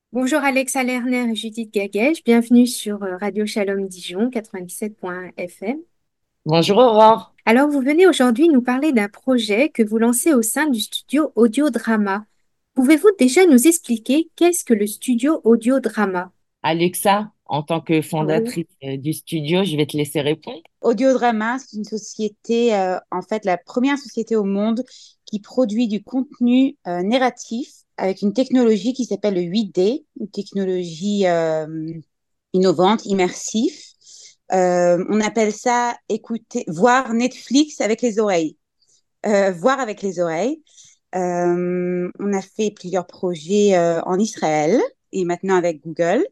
Bonjour Alexa Lerner et Judith Gagèche, bienvenue sur Radio Shalom Dijon 97.fm. Bonjour Aurore. Alors vous venez aujourd'hui nous parler d'un projet que vous lancez au sein du studio Audio Drama. Pouvez-vous déjà nous expliquer qu'est-ce que le studio Audio Drama? Alexa, en tant que Oui. fondatrice du studio, je vais te laisser répondre. Audiodrama, c'est une société, en fait, la première société au monde qui produit du contenu narratif avec une technologie qui s'appelle le 8D, une technologie innovante, immersive. On appelle ça écouter, voir Netflix avec les oreilles. Voir avec les oreilles. On a fait plusieurs projets en Israël et maintenant avec Google.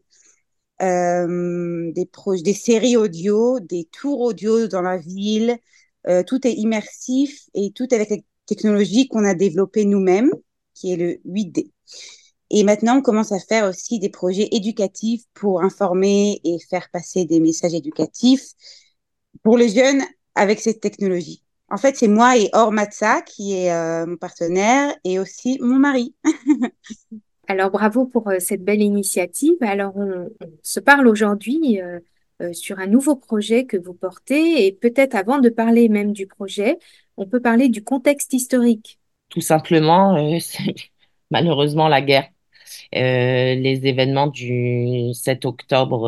Des séries audio, des tours audio dans la ville. Tout est immersif et tout avec la technologie qu'on a développée nous-mêmes, qui est le 8D. Et maintenant, on commence à faire aussi des projets éducatifs pour informer et faire passer des messages éducatifs pour les jeunes avec cette technologie. En fait, c'est moi et Or Matza qui est mon partenaire et aussi mon mari. Alors bravo pour cette belle initiative. Alors on se parle aujourd'hui sur un nouveau projet que vous portez et peut-être avant de parler même du projet, on peut parler du contexte historique. Tout simplement, c'est malheureusement la guerre. Les événements du 7 octobre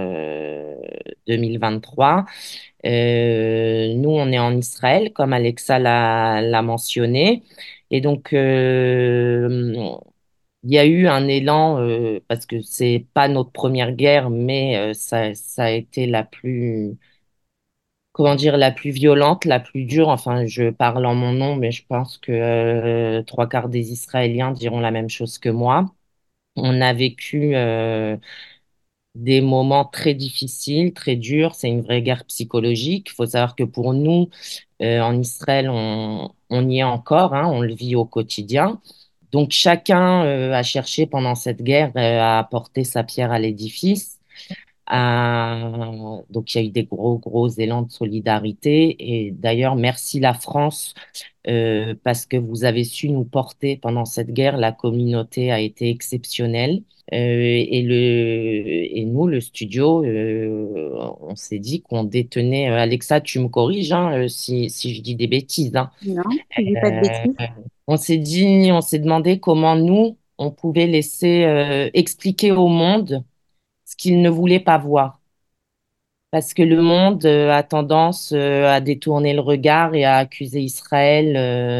2023. Nous, on est en Israël, comme Alexa l'a mentionné. Et donc, il y a eu un élan, parce que c'est pas notre première guerre, mais ça a été la plus, comment dire, la plus violente, la plus dure. Enfin, je parle en mon nom, mais je pense que trois quarts des Israéliens diront la même chose que moi. On a vécu des moments très difficiles, très durs. C'est une vraie guerre psychologique. Il faut savoir que pour nous, en Israël, on y est encore, hein, on le vit au quotidien. Donc chacun a cherché pendant cette guerre à apporter sa pierre à l'édifice. Donc il y a eu des gros élans de solidarité. Et d'ailleurs, merci la France parce que vous avez su nous porter pendant cette guerre. La communauté a été exceptionnelle. Et nous, le studio, on s'est dit qu'on détenait. Alexa, tu me corriges hein, si je dis des bêtises. Hein. Non, je ne dis pas de Euh, bêtises. on s'est demandé comment nous, on pouvait laisser expliquer au monde ce qu'il ne voulait pas voir. Parce que le monde a tendance à détourner le regard et à accuser Israël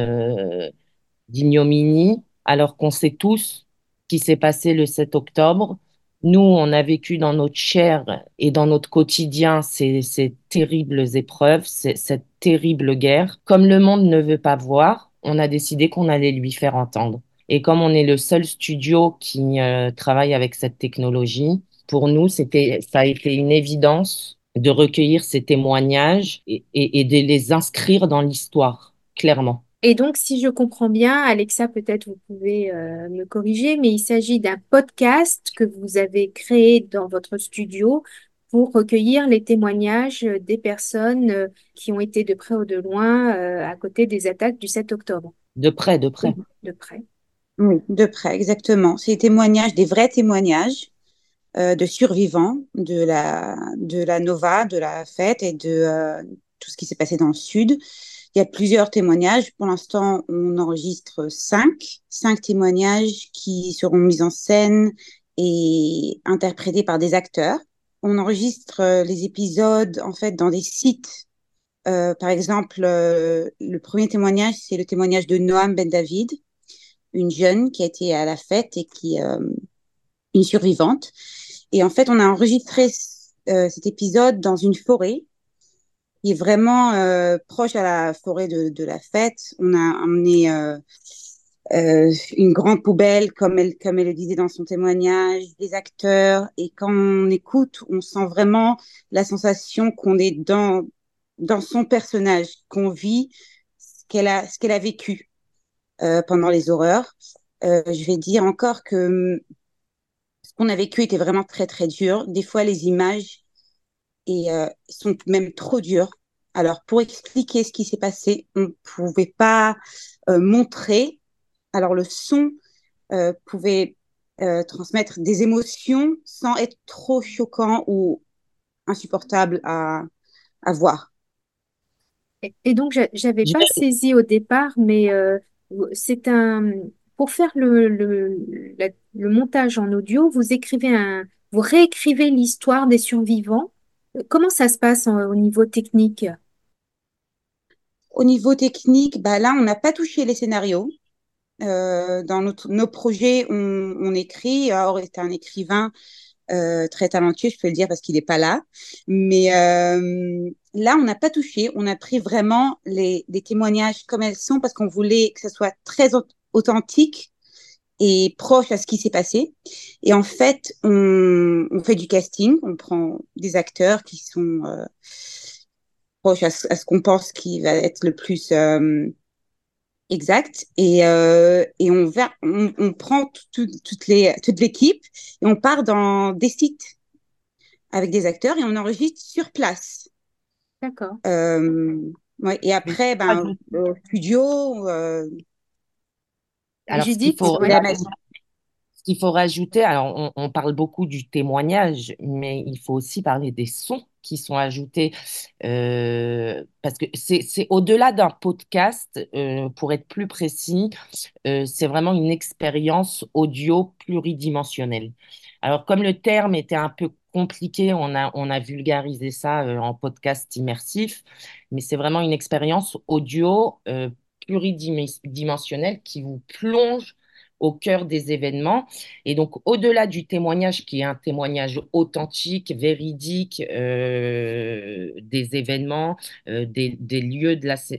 d'ignominie, alors qu'on sait tous ce qui s'est passé le 7 octobre. Nous, on a vécu dans notre chair et dans notre quotidien ces terribles épreuves, cette terrible guerre. Comme le monde ne veut pas voir, on a décidé qu'on allait lui faire entendre. Et comme on est le seul studio qui travaille avec cette technologie, pour nous, ça a été une évidence de recueillir ces témoignages et de les inscrire dans l'histoire, clairement. Et donc, si je comprends bien, Alexa, peut-être vous pouvez me corriger, mais il s'agit d'un podcast que vous avez créé dans votre studio pour recueillir les témoignages des personnes qui ont été de près ou de loin à côté des attaques du 7 octobre. De près, de Oui, près. de près. Oui, de près, exactement. C'est des témoignages, des vrais témoignages de survivants de la Nova, de la fête et de tout ce qui s'est passé dans le Sud. Il y a plusieurs témoignages. Pour l'instant, on enregistre cinq témoignages qui seront mis en scène et interprétés par des acteurs. On enregistre les épisodes en fait dans des sites. Par exemple, le premier témoignage, c'est le témoignage de Noam Ben David, une jeune qui a été à la fête et qui une survivante. Et en fait, on a enregistré cet épisode dans une forêt qui est vraiment proche à la forêt de la fête. On a emmené une grande poubelle, comme elle le disait dans son témoignage, des acteurs. Et quand on écoute, on sent vraiment la sensation qu'on est dans son personnage, qu'on vit ce qu'elle a vécu pendant les horreurs. Je vais dire encore que ce qu'on a vécu était vraiment très, très dur. Des fois, les images sont même trop dures. Alors, pour expliquer ce qui s'est passé, on ne pouvait pas montrer. Alors, le son pouvait transmettre des émotions sans être trop choquant ou insupportable à voir. Et donc, j'avais pas Je- saisi au départ, mais c'est un pour faire le montage en audio, vous réécrivez l'histoire des survivants. Comment ça se passe au niveau technique? Au niveau technique, bah là, on n'a pas touché les scénarios. Dans nos projets, on écrit. Alors, c'est un écrivain très talentueux, je peux le dire parce qu'il n'est pas là. Mais là, on n'a pas touché. On a pris vraiment les témoignages comme elles sont parce qu'on voulait que ça soit très authentique et proche à ce qui s'est passé. Et en fait, on fait du casting. On prend des acteurs qui sont proches à ce qu'on pense qui va être le plus exact. Et on prend toute l'équipe et on part dans des sites avec des acteurs et on enregistre sur place. D'accord. Ouais, et après, ben, au studio, Alors, Judith, à ouais. la maison. ce qu'il faut rajouter, alors on parle beaucoup du témoignage, mais il faut aussi parler des sons qui sont ajoutés, parce que c'est au-delà d'un podcast, pour être plus précis, c'est vraiment une expérience audio pluridimensionnelle. Alors, comme le terme était un peu compliqué, on a vulgarisé ça, en podcast immersif, mais c'est vraiment une expérience audio, pluridimensionnelle qui vous plonge au cœur des événements. Et donc, au-delà du témoignage, qui est un témoignage authentique, véridique, des événements, des lieux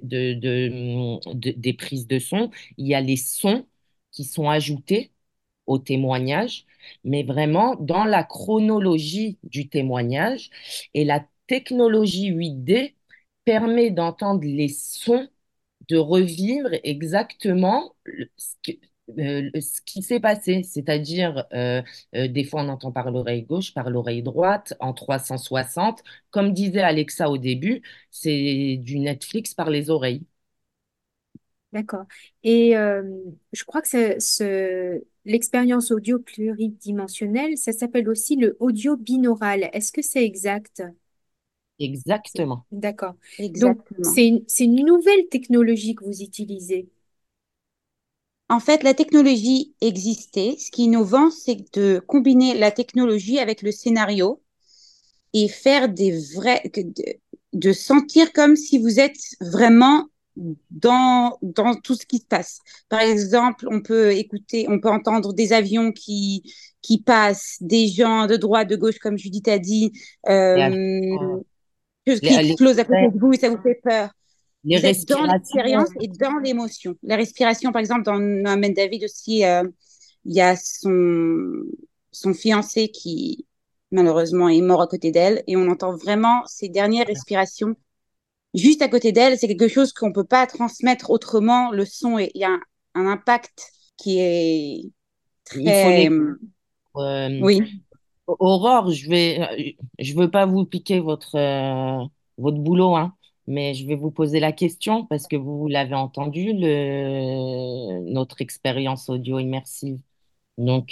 des prises de son, il y a les sons qui sont ajoutés au témoignage, mais vraiment dans la chronologie du témoignage. Et la technologie 8D permet d'entendre les sons, de revivre exactement ce qui s'est passé. C'est-à-dire, des fois on entend par l'oreille gauche, par l'oreille droite, en 360. Comme disait Alexa au début, c'est du Netflix par les oreilles. D'accord. Et je crois que l'expérience audio pluridimensionnelle, ça s'appelle aussi le audio binaural. Est-ce que c'est exact? Exactement. D'accord. Donc, Exactement. c'est une nouvelle technologie que vous utilisez. En fait, la technologie existait. Ce qui est innovant, c'est de combiner la technologie avec le scénario et faire de sentir comme si vous êtes vraiment dans tout ce qui se passe. Par exemple, on peut entendre des avions qui passent, des gens de droite, de gauche, comme Judith a dit, Et à chaque euh, fois, choses qui les, explosent à côté de vous et ça vous fait peur. les Vous êtes dans l'expérience respirations. et dans l'émotion. La respiration, par exemple, dans Noam David aussi, il y a son fiancé qui, malheureusement, est mort à côté d'elle et on entend vraiment ses dernières respirations juste à côté d'elle. C'est quelque chose qu'on ne peut pas transmettre autrement. Le son, il y a un impact qui est Il faut très... les. euh, Oui. Aurore, je veux pas vous piquer votre boulot, hein, mais je vais vous poser la question parce que vous l'avez entendu, notre expérience audio immersive. Donc,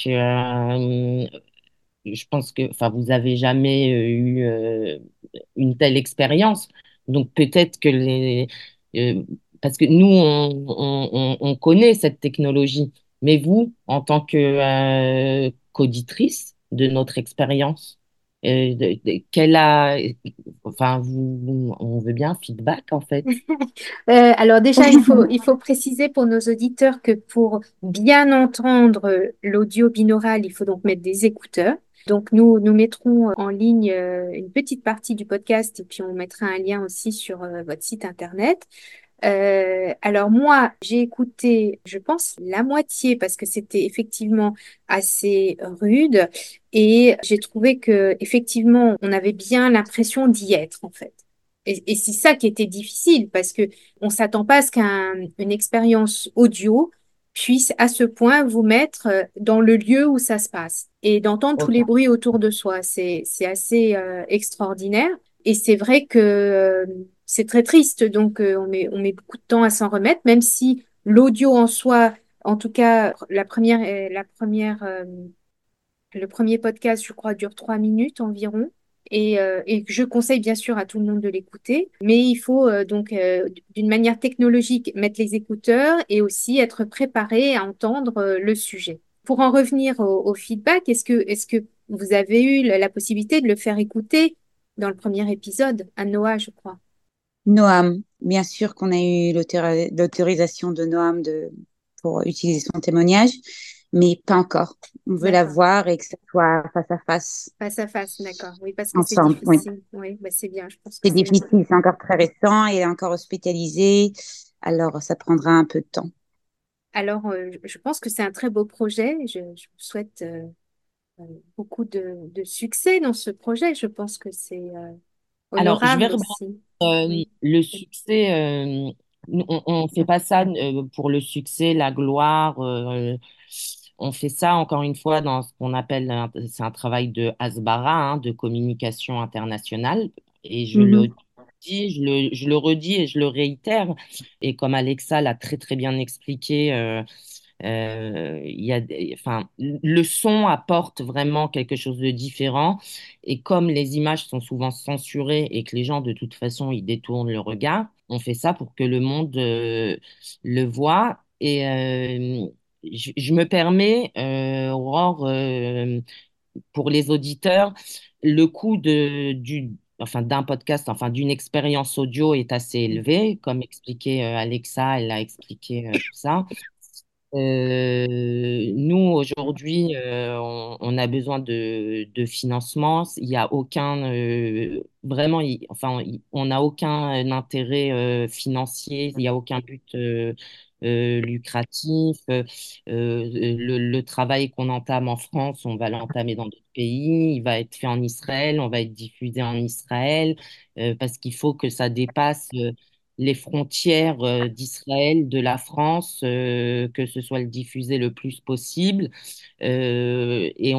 je pense que, enfin, vous avez jamais eu une telle expérience. Donc, peut-être que euh, parce que nous, on connaît cette technologie, mais vous, en tant que qu'auditrice de notre expérience, enfin, on veut bien un feedback, en fait. Alors déjà, il faut préciser pour nos auditeurs que pour bien entendre l'audio binaural, il faut donc mettre des écouteurs. Donc nous mettrons en ligne une petite partie du podcast et puis on mettra un lien aussi sur votre site internet. Alors moi, j'ai écouté, je pense, la moitié parce que c'était effectivement assez rude et j'ai trouvé que effectivement, on avait bien l'impression d'y être en fait. Et c'est ça qui était difficile parce que on s'attend pas à ce qu'une expérience audio puisse à ce point vous mettre dans le lieu où ça se passe et d'entendre tous les Ok. bruits autour de soi. C'est assez extraordinaire. Et c'est vrai que c'est très triste, donc on met beaucoup de temps à s'en remettre, même si l'audio en soi, en tout cas la première Le premier podcast, je crois, dure 3 minutes environ. Et je conseille bien sûr à tout le monde de l'écouter, mais il faut d'une manière technologique mettre les écouteurs et aussi être préparé à entendre le sujet. Pour en revenir au feedback, est-ce que vous avez eu la possibilité de le faire écouter dans le premier épisode à Noah, je crois? Noam, bien sûr qu'on a eu l'autorisation de Noam pour utiliser son témoignage, mais pas encore. On veut la D'accord. voir et que ça soit face à face, Face à face, d'accord. Oui, parce que c'est ensemble. Oui. difficile. Oui, bah c'est bien. Je pense que C'est c'est. difficile, c'est encore très récent, il est encore hospitalisé, alors ça prendra un peu de temps. Alors, je pense que c'est un très beau projet. Je vous souhaite beaucoup de succès dans ce projet. Je pense que c'est Alors, je vais honorable rebondir. aussi. Oui. Le succès, on fait pas ça pour le succès, la gloire. On fait ça encore une fois dans ce qu'on appelle, c'est un travail de Hasbara, hein, de communication internationale. Et je le Mhm. dis, je le redis et je le réitère. Et comme Alexa l'a très très bien expliqué, il y a enfin, le son apporte vraiment quelque chose de différent. Et comme les images sont souvent censurées et que les gens, de toute façon, ils détournent le regard, on fait ça pour que le monde le voit. Et je me permets, Aurore, pour les auditeurs, le coût enfin, d'un podcast, enfin, d'une expérience audio est assez élevé. Comme expliquait Alexa, elle a expliqué tout ça. Nous, aujourd'hui, on a besoin de financement. Il n'y a aucun, vraiment, on n'a aucun intérêt financier, il n'y a aucun but lucratif. Le travail qu'on entame en France, on va l'entamer dans d'autres pays. Il va être fait en Israël, on va être diffusé en Israël, parce qu'il faut que ça dépasse les frontières d'Israël, de la France, que ce soit le diffusé le plus possible. Et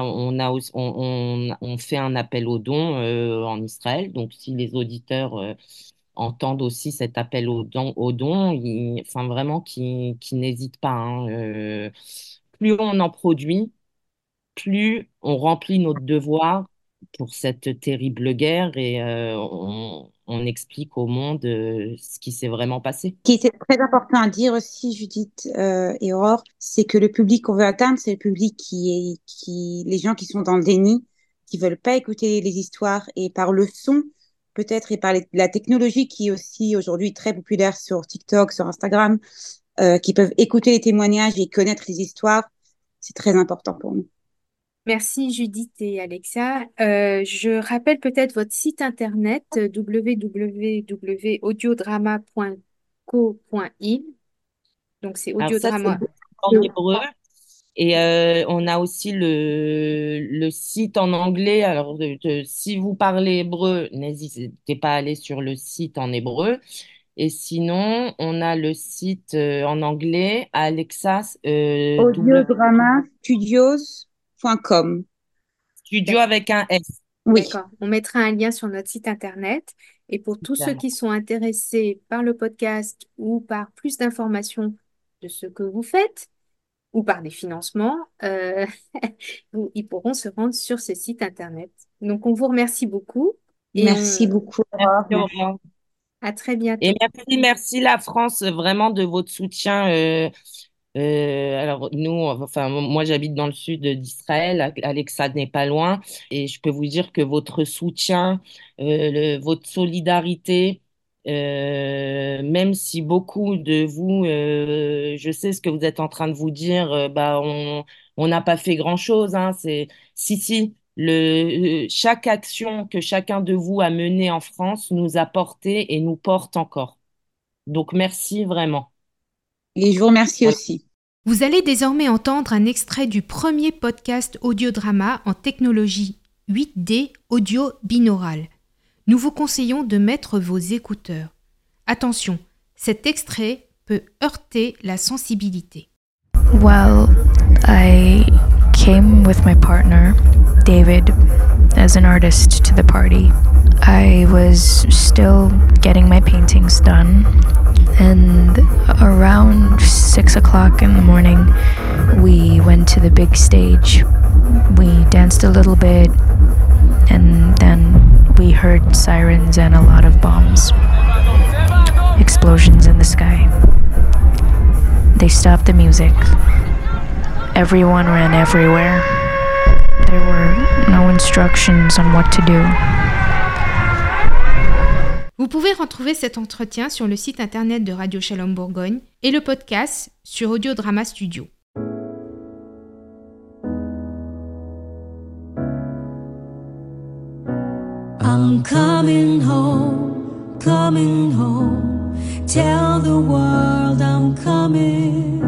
on fait un appel aux dons en Israël. Donc, si les auditeurs entendent aussi cet appel aux dons, enfin vraiment, qui n'hésitent pas, hein. Plus on en produit, plus on remplit notre devoir pour cette terrible guerre et on explique au monde ce qui s'est vraiment passé. Ce qui était très important à dire aussi, Judith et Aurore, c'est que le public qu'on veut atteindre, c'est le public les gens qui sont dans le déni, qui veulent pas écouter les histoires et par le son, peut-être, et par la technologie qui est aussi aujourd'hui très populaire sur TikTok, sur Instagram, qui peuvent écouter les témoignages et connaître les histoires. C'est très important pour nous. Merci Judith et Alexa. Je rappelle peut-être votre site internet www.audiodrama.co.il. Donc c'est Alors ça, c'est audiodrama. en hébreu. Et on a aussi le site en anglais. Alors, si vous parlez hébreu, n'hésitez pas à aller sur le site en hébreu. Et sinon, on a le site en anglais, Alexa, Audiodramastudios.com. studio avec un S. Oui, D'accord. On mettra un lien sur notre site internet. Et pour tous ceux qui sont intéressés par le podcast ou par plus d'informations de ce que vous faites, ou par des financements, ils pourront se rendre sur ce site internet. Donc, on vous remercie beaucoup et merci beaucoup, Aurore. Merci, au revoir. à très Et bientôt. merci la France vraiment de votre soutien. Alors nous, enfin moi j'habite dans le sud d'Israël, Alexa n'est pas loin, et je peux vous dire que votre soutien, votre solidarité, même si beaucoup de vous, je sais ce que vous êtes en train de vous dire, bah on n'a pas fait grand-chose, hein, si chaque action que chacun de vous a menée en France nous a porté et nous porte encore. Donc merci vraiment. Et je vous remercie Voilà. aussi. Vous allez désormais entendre un extrait du premier podcast audiodrama en technologie 8D audio binaural. Nous vous conseillons de mettre vos écouteurs. Attention, cet extrait peut heurter la sensibilité. Well, I came with my partner, David, as an artist to the party. I was still getting my paintings done, and around 6 o'clock in the morning, we went to the big stage We danced a little bit, and then we heard sirens and a lot of bombs. Explosions in the sky. They stopped the music. Everyone ran everywhere. There were no instructions on what to do. Vous pouvez retrouver cet entretien sur le site internet de Radio Shalom Bourgogne et le podcast sur Audiodrama Studio. I'm coming home, coming home. Tell the world I'm coming.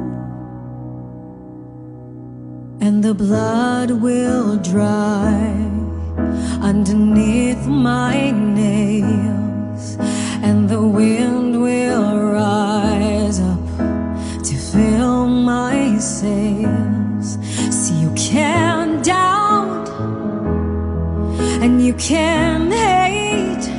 And the blood will dry underneath my nails, and the wind will rise up to fill my sails. See, you can't doubt and you can hate,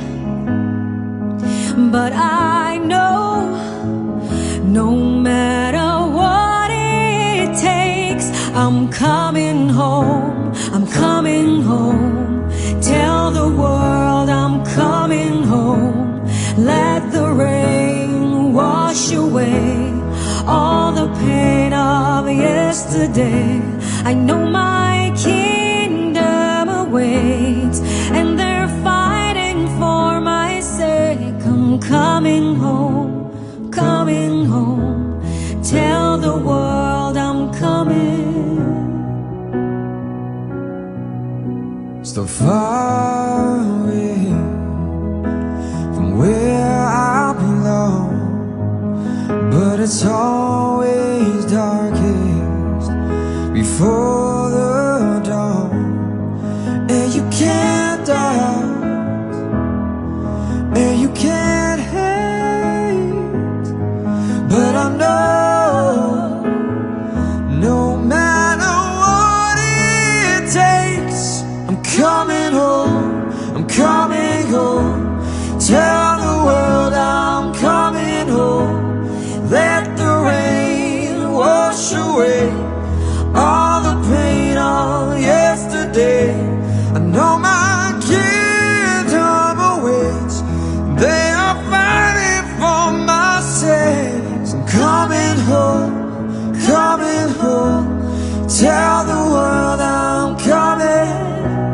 but I know no matter what it takes, I'm coming home, I'm coming home. Tell the world I'm coming home. Let the rain wash away all the pain of yesterday. I know my kingdom awaits, and they're fighting for my sake. I'm coming home, coming home. Tell the world I'm coming. So far away from where I belong, but it's always darkest before the dawn. And you can't doubt, and you can't hate, but I know no matter what it takes, I'm coming home, I'm coming home. Tell the world I'm coming home. Let the rain wash away all the pain of yesterday. I know my kingdom awaits. They are fighting for my sakes. I'm coming home, coming home. Tell the world I'm coming.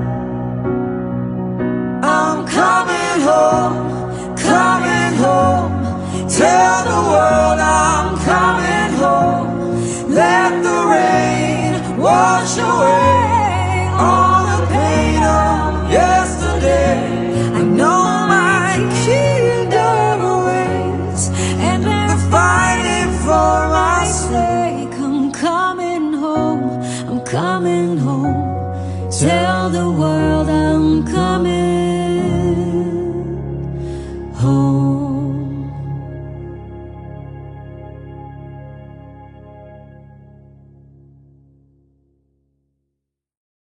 I'm coming home, coming home. Tell the world I'm coming home. Let the rain wash away all the pain of yesterday. I know my kingdom awaits, and they're fighting for my sake. I'm coming home, I'm coming home. Tell the world I'm coming home.